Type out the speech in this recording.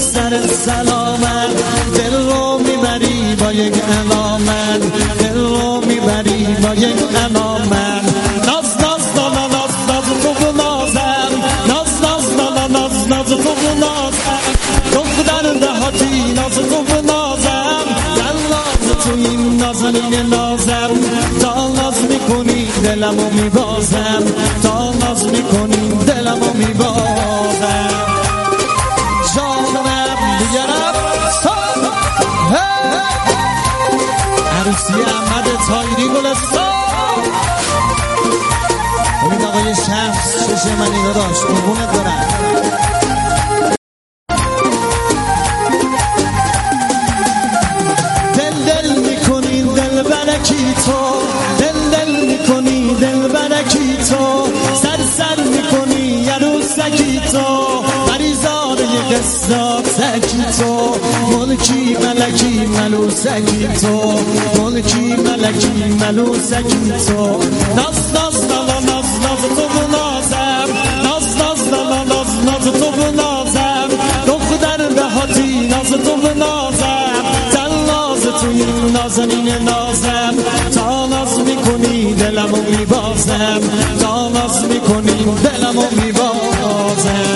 سر سلامت، دل رو میبری با یک علامت، دل رو میبری با یک علامت. ناز ناز لالا ناز ناز تو نازم، ناز ناز لالا ناز ناز تو نازم، دختر دهاتی ناز تو نازم، ناز تو این نازنین نازم، تا ناز میکنی دلمو میبازم، تا ناز میکنی دلمو میبازم. جانم دیگرم عروسی احمد طاهری گلستان، امید آقای شمس چشم منی داداش قربونت برم. دل میکنی دل برکی تو، دل میکنی دل برکی تو، سر میکنی عروسکی تو، مریضار یه قصاتکی تو، ملکی ملکی ملوسکی تو، ملکی ملکی ملوسکی تو. ناز ناز لالا ناز ناز تو بنازم، ناز ناز لالا ناز ناز تو بنازم، دختر دهاتی ناز تو بنازم، توی نازنین نازم، تا ناز میکنی دلمو میبازم، تا ناز میکنی دلمو میبازم.